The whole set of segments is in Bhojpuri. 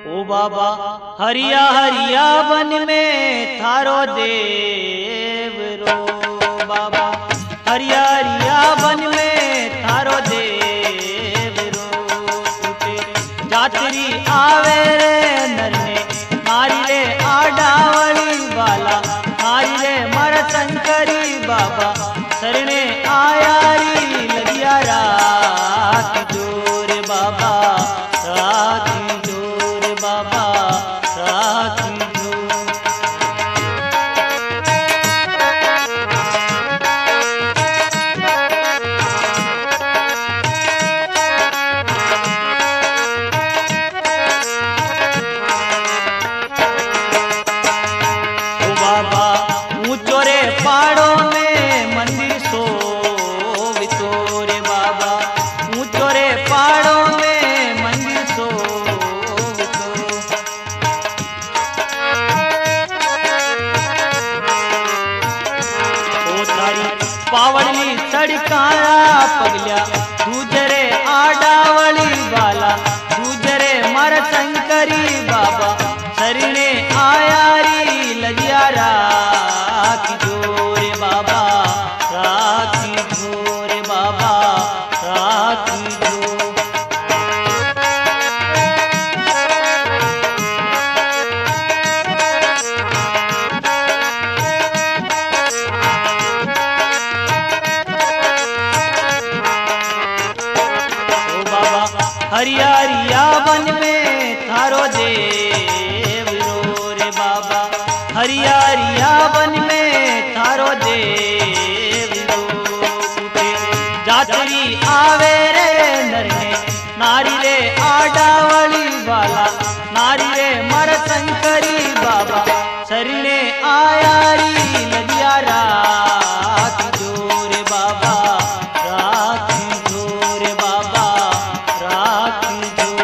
ओ बाबा हरिया हरिया वन में थारो देव रो। बाबा हरिया हरिया वन में थारो देव रो। उठे जातरी आवे रे नरने मारी रे आडावली वाला मारी रे मर शंकरी बाबा सरने आया री लगिया रात जोर बाबा रात जोर बाबा रात जोर। ओ बाबा ऊंचो रे पहाड़ों में मंदिर सोवितो रे बाबा ऊंचो रे पहाड़ों में मंदिर सोवितो। ओ तारी पावड़ली सड़कारा पगल्या दूजरे आडावली वाला दूजरे मर शंकरी बाबा सरने आया री लजिया राखी जोरे बाबा राखी जोरे बाबा राखी जो। ओ बाबा हरिया हरिया वन में थारो देव रो रे बाबा हरिया हरिया वन में थारो देव रो। उठे जातरी आवे रे नरने नारी रे आडावली वाला नारी रे मर शंकरी बाबा सरने आया री लगिया रात जोर बाबा रात जोर बाबा रात जो।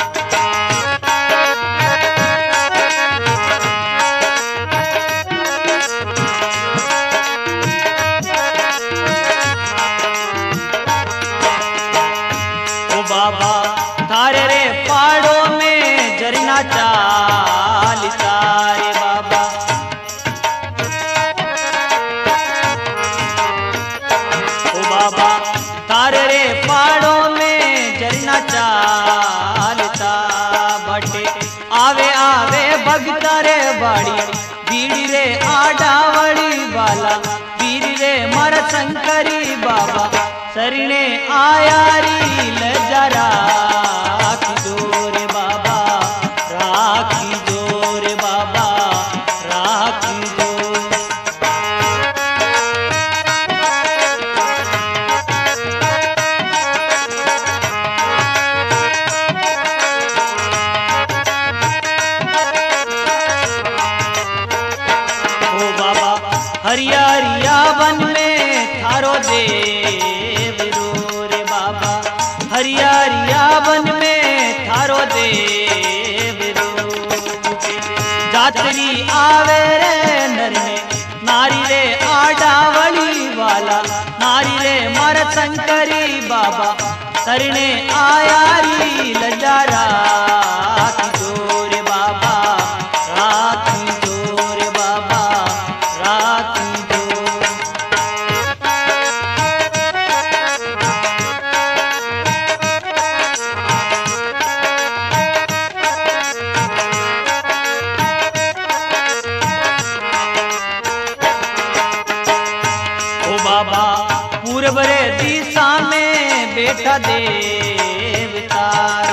ओ बाबा थारे रे पहाड़ों में झरना चाल सारे बाबा। ओ बाबा थारे रे पहाड़ों में झरना चालता बटे आवे आवे भगता रे बाड़ी बीड़ी रे आडावड़ी वाला बीड़ी रे मर शंकरी बाबा सरने आया री लजा राखी जोरे बाबा राखी जोरे बाबा राखी जो। ओ बाबा हरिया हरिया वन में थारो देव रो रे बाबा हरिया हरिया वन में थारो देव रो। जातरी आवे रे नरने नारी रे आडावली वाला नारी रे मर शंकरी बाबा सरने आया री लजा राखी जोरे बाबा राखी जोरे बाबा राखी जो। ओ बाबा पूर्व रे दिशा में बेटा देव तारे।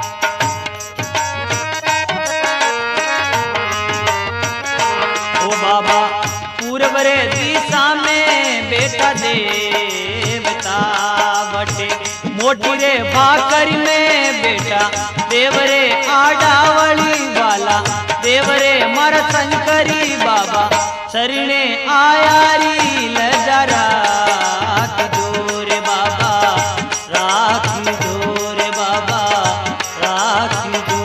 ओ बाबा पूर्व रे दिशा में बेटा देवता बटे मोटी रे भाकर में बेटा देव रे आडावली वाला देव रे मर शंकरी बाबा सरने आया री लजा राखी जोरे बाबा राखी जोरे बाबा राखी जो।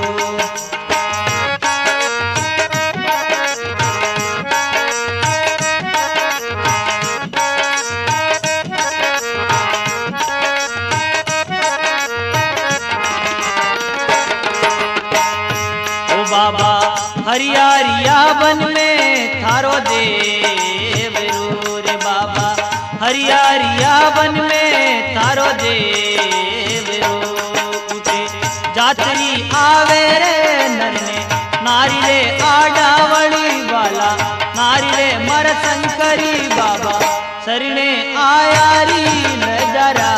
बाबा हरियारिया वन में थारो देव रो रे बाबा हरियारिया वन में थारो देव रो उठे जातरी आवे रे नरने नारी रे आडावली वाला नारी रे मर शंकरी बाबा सरने आयारी नजरा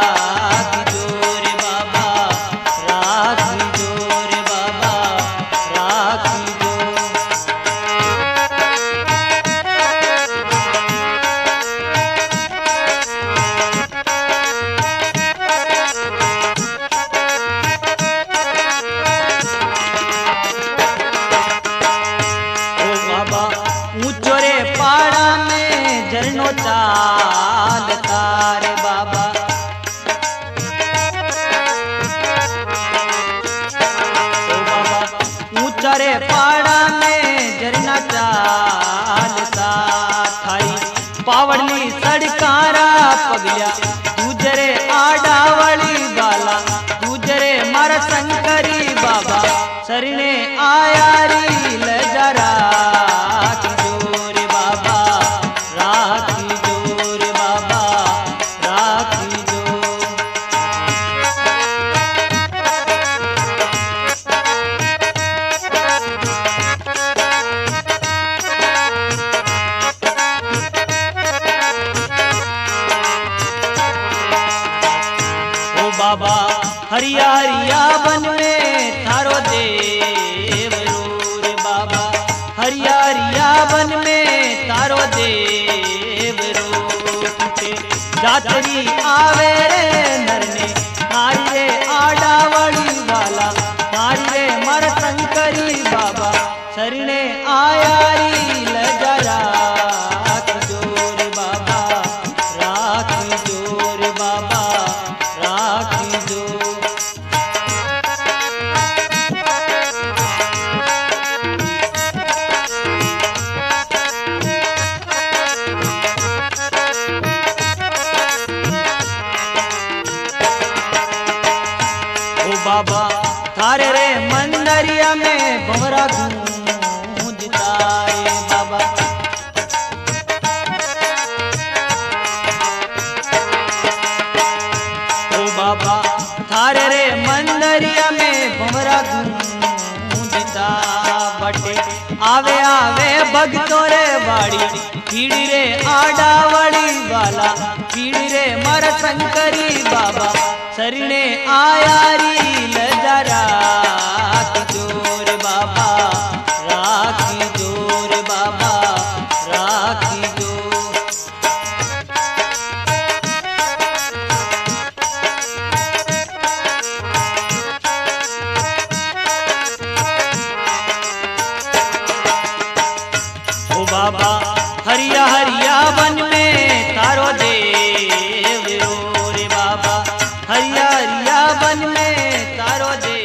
ऊंचोरे पाड़ा में झरनो चालता रे बाबा ओ बाबा ऊंचोरे पाड़ा में झरना चालता थारी पावड़ली सड़कारा पगलिया गुजरे आडावली वाला गुजरे मर शंकरी बाबा सरने आयारी लजरा बाबा हरियारिया वन में थारो देव रो रे बाबा हरियारिया वन में थारो देव रो जातरी आवे रे नरने नारी रे आडावली वाला नारी रे मर शंकरी बाबा सरने आयारी लजरा जोर बाबा राख जोर बाबा बाबा थारे रे मंदरिया में भंवरा गूंजता रे बाबा ओ बाबा थारे रे मंदरिया में भंवरा गूंजता बटे आवे आवे भगतों रे बाड़ी पीड़ी रे आडावड़ी वाला पीड़ी रे मर शंकरी बाबा सरने आयारी लजरा जोर बाबा राखी जोर बाबा राखी जोर ओ बाबा हरिया हरिया वन में थारो देव रो रे बाबा हरिया हरिया वन में तारो दे